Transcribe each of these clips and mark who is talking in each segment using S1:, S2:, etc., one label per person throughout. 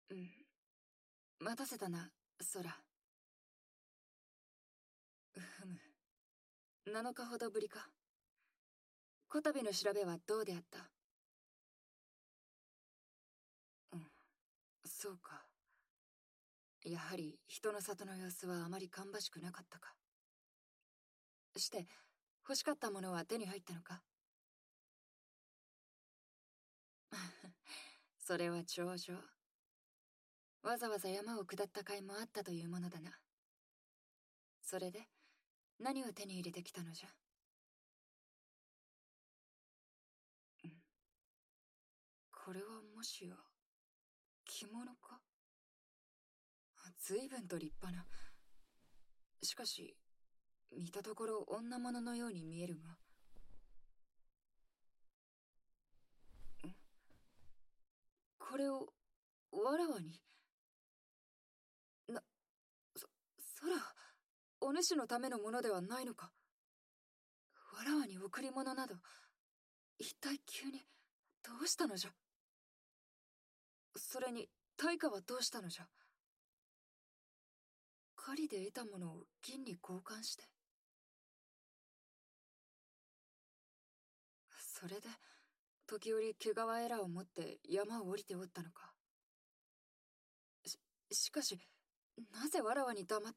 S1: うん。待たせたな、空。ふむ。7日ほどぶりか。こたびの調べはどうであった？うん、そうか。やはり人の里の様子はあまり芳しくなかったか。して、欲しかったものは手に入ったのか？それは長女。わざわざ山を下った甲斐もあったというものだな。それで、何を手に入れてきたのじゃ？うん。これはもしや、着物か？随分と立派な。しかし、見たところ女物のように見えるが。ん？これを、わらわに？な、空、お主のためのものではないのか？わらわに贈り物など、一体急に、どうしたのじゃ？それに、対価はどうしたのじゃ？狩りで得たものを銀に交換して？それで、時折毛皮エラを持って山を降りておったのか。しかし、なぜわらわに黙って？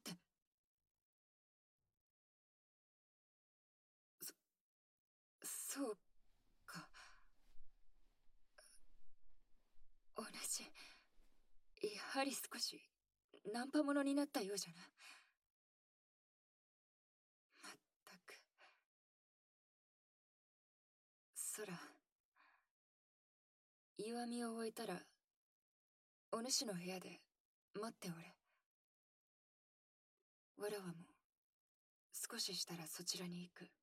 S1: そうか。お主、やはり少し、ナンパ者になったようじゃな。まったく。空、岩見を終えたら、お主の部屋で待っておれ。わらわも少ししたらそちらに行く。